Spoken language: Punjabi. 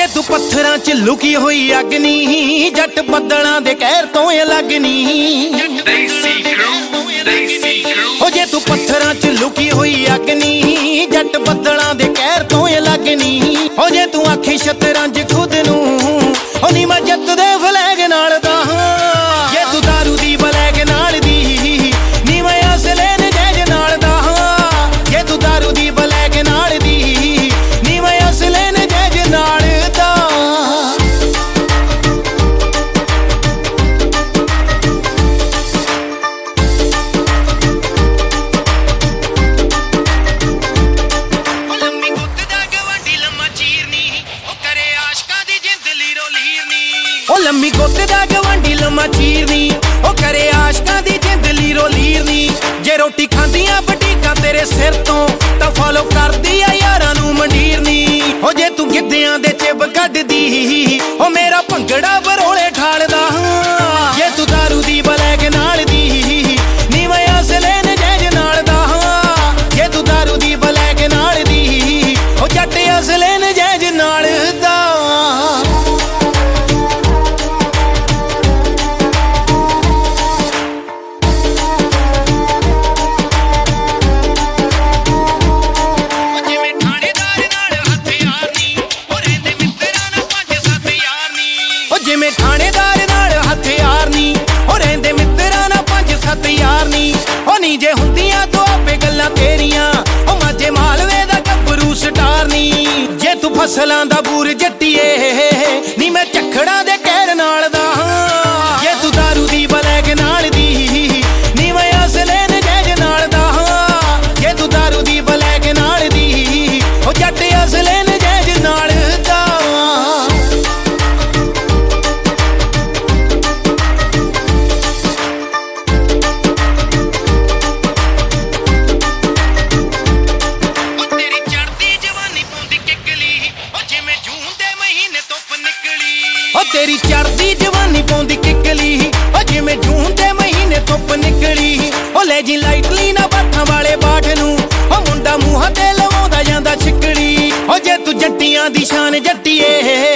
ਜੇ ਤੂੰ ਪੱਥਰਾਂ 'ਚ ਲੁਕੀ ਹੋਈ ਅੱਗ ਨੀ, ਜੱਟ ਬੱਦਲਾਂ ਦੇ ਕਹਿਰ ਤੋਂ ਅਲੱਗ ਨੀ। ਓ ਜੇ ਤੂੰ ਪੱਥਰਾਂ 'ਚ ਲੁਕੀ ਹੋਈ ਅੱਗ ਨੀ, ਜੱਟ ਬੱਦਲਾਂ ਦੇ ਕਹਿਰ ਤੋਂ ਅਲੱਗ ਨੀ। ਓ ਜੇ ਤੂੰ ਆਖੀ ਸ਼ਤਰੰਜ ਖੁਦ ਨੂੰ, ਓ ਨੀ ਮੈਂ ਜਿੱਤ ਦੇ ਫਲੈਗ ਨਾਲ ਦਾ। ਜੇ ਤੂੰ ਦਾਰੂ ਦੀ ਬਲੈਗ ਨਾਲ ਦੀ, ਨੀ ਮੈਂ ਅਸਲੇ ਨਜਾਇਜ਼ ਨਾਲ ਦਾ। ਜੇ ਤੂੰ ਦਾਰੂ ਦੀ ਬਲੈਗ ਨਾਲ ਦੀ, ਨੀ ਮੈਂ ਅਸਲੇ ਨਜਾਇਜ਼ ਨਾਲ ਦਾ। ਓ ਲੰਮੀ ਗੁੱਤ ਦਾ ਗਵਾਂਢੀ ਲੰਮਾ ਚੀਰਨੀ, ਓ ਕਰੇ ਆਸ਼ਕਾਂ ਦੀ ਜਿੰਦ ਲੀਰੋ ਲੀਰਨੀ। ਜੇ ਰੋਟੀ ਖਾਂਦੀਆਂ ਬਟੀਕਾਂ ਤੇਰੇ ਸਿਰ ਤੋਂ, ਤਾਂ ਫੋਲੋ ਕਰਦੀ ਆ ਯਾਰਾਂ ਨੂੰ ਮੰਡੀਰਨੀ। ਓ ਜੇ ਤੂੰ ਗਿੱਧਿਆਂ ਦੇ ਚਿਬ ਕੱਢਦੀ, ਓ ਮੇਰਾ ਭੰਗੜਾ ਬਰੋਲੇ ਠਾਲਦਾ। ਜੇ ਤੂੰ ਦਾਰੂ ਦੀ ਬਲੈਗ ਨਾਲ ਦੀ, ਨੀ ਮੈਂ ਅਸਲੇ ਨਜਾਇਜ਼ ਨਾਲ ਦਾ। ਜੇ ਤੂੰ ਦਾਰੂ ਦੀ ਬਲੈਗ ਨਾਲ ਦੀ, ਓ ਜੱਟ ਅਸਲੇ ਨਜਾਇਜ਼ ਨਾਲ ਦਾ। ਜਿਵੇਂ ਥਾਣੇਦਾਰ ਨਾਲ ਹਥਿਆਰ ਨੀ, ਓ ਰਹਿੰਦੇ ਮਿੱਤਰਾਂ ਨਾਲ 5-7 ਯਾਰ ਨੀ। ਓ ਨੀ ਜੇ ਹੁੰਦੀਆਂ ਦੁਆਬੇ ਗੱਲਾਂ ਤੇਰੀਆਂ, ਓ ਮਾਝੇ ਮਾਲਵੇ ਦਾ ਗੱਭਰੂ ਸਟਾਰ ਨੀ। ਜੇ ਤੂੰ ਫਸਲਾਂ ਦਾ ਬੂਰ ਜੱਟੀਏ, ਨੀ ਮੈਂ ਝੱਖੜਾਂ ਦੇ ਕਹਿਰ ਨਾਲ ਦਾ। ਜੇ ਤੂੰ ਦਾਰੂ ਦੀ ਬਲੈਗ ਨਾਲ ਦੀ, ਨੀ ਮੈਂ ਅਸਲੇ ਨਜਾਇਜ਼ ਨਾਲ ਦਾ। ਜੇ ਤੂੰ ਦਾਰੂ ਦੀ ਬਲੈਗ ਨਾਲ ਦੀ, ਓ ਜੱਟ ਅਸਲੇ ਨਜਾਇਜ਼ ਨਾਲ ਦਾ। ਓ ਤੇਰੀ ਚੜਦੀ ਜਵਾਨੀ ਪਾਉਂਦੀ ਕਿੱਕਲੀ, ਓ ਜਿਵੇਂ ਜੂਨ ਦੇ ਮਹੀਨੇ ਧੁੱਪ ਨਿਕਲੀ। ਓ ਲੈ ਜੀ ਲਾਈਟਲੀ ਨਾ ਬਾਠਾਂ ਵਾਲੇ ਬਾਠ ਨੂੰ, ਓ ਮੁੰਡਾ ਮੂੰਹਾਂ ਤੇ ਲਵਾਉਂਦਾ ਜਾਂਦਾ ਛਿੱਕੜੀ। ਓ ਜੇ ਤੂੰ ਜੱਟੀਆਂ ਦੀ ਸ਼ਾਨ ਜੱਟੀਏ,